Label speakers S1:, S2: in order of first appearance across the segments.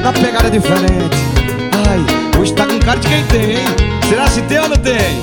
S1: na pegada diferente. Ai, hoje tá com cara de quem tem, hein? Será se tem ou não tem?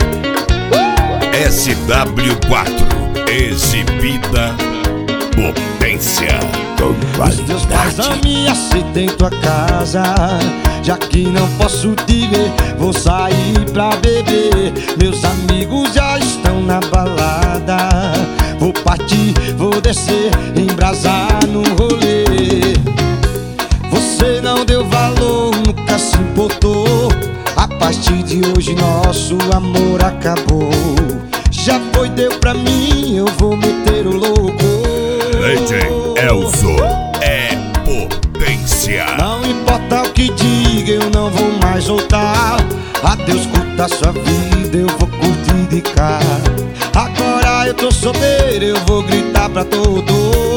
S2: SW4, exibida potência.
S1: Os teus pais não me aceitam em tua casa, já que não posso te ver, vou sair pra beber. Meus amigos já estão na balada, vou partir, vou descer, embrasar no rolê. Você não deu valor, nunca se importou. A partir de hoje nosso amor acabou. Já foi, deu pra mim, eu vou meter o louco.
S2: DJ Elzo é potência.
S1: Não importa o que diga, eu não vou mais voltar. Adeus, curta a sua vida, eu vou curtir de cá. Agora eu tô solteiro, eu vou gritar pra todos.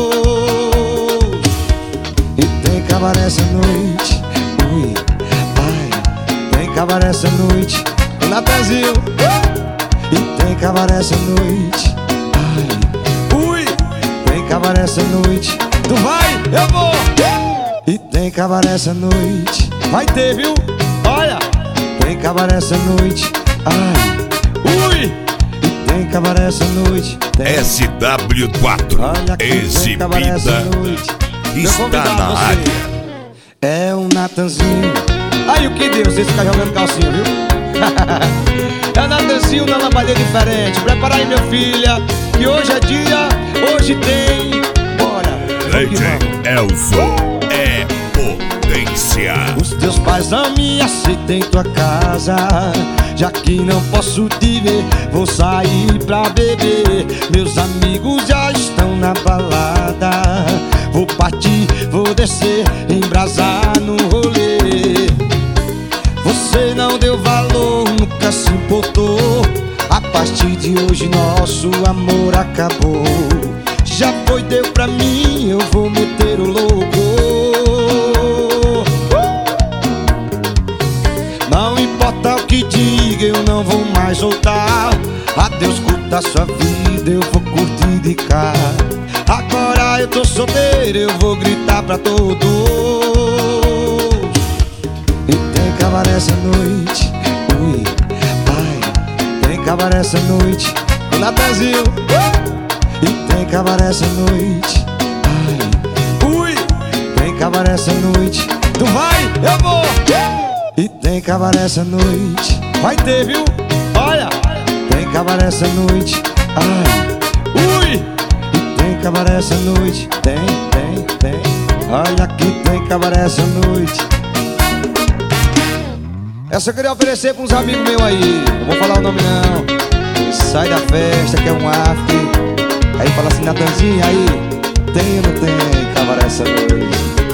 S1: E tem cabaré essa noite, ui, ai. Tem cabaré essa noite, o Natanzinho. E tem cabaré essa noite, ai, ui. Tem cabaré essa noite, tu vai, eu vou. E tem cabaré essa noite, vai ter, viu? Olha, tem cabaré essa noite, ai, ui. E tem cabaré essa noite, tem.
S2: SW4,
S1: Olha que tem cabaré essa
S2: exibida
S1: noite.
S2: está na
S1: você.
S2: área.
S1: É um Natanzinho. Aí o que deu, vocês ficam jogando calcinha, viu? É o Natanzinho na lambadeira diferente. Prepara aí, meu filha, que hoje é dia, hoje tem. Bora, vamos que
S2: DJ
S1: vamos.
S2: Elzo é potência.
S1: Os teus pais não me aceitam em tua casa, já que não posso te ver, vou sair pra beber. Meus amigos já estão na balada, vou partir, vou descer, embrasar no rolê. Você não deu valor, nunca se importou. A partir de hoje nosso amor acabou. Já foi, deu pra mim, eu vou meter o louco. Não importa o que diga, eu não vou mais voltar. Adeus, curta a sua vida, eu vou curtir de cá. Agora eu tô solteiro, eu vou gritar pra todos. E tem cabaré essa noite, ui, ai. Tem cabaré essa noite, o Natanzinho. E tem cabaré essa noite, ai, ui. Tem cabaré essa noite, tu vai, eu vou. E tem cabaré essa noite, vai ter, viu? Olha, tem cabaré essa noite, ai, ui. E tem cabaré essa noite, tem. Olha que tem cabaré essa noite. Essa eu queria oferecer pra uns amigos meus aí. Não vou falar o nome não. Sai da festa que é um after. Aí fala assim, Natanzinho, aí tem ou não tem cabaré essa noite?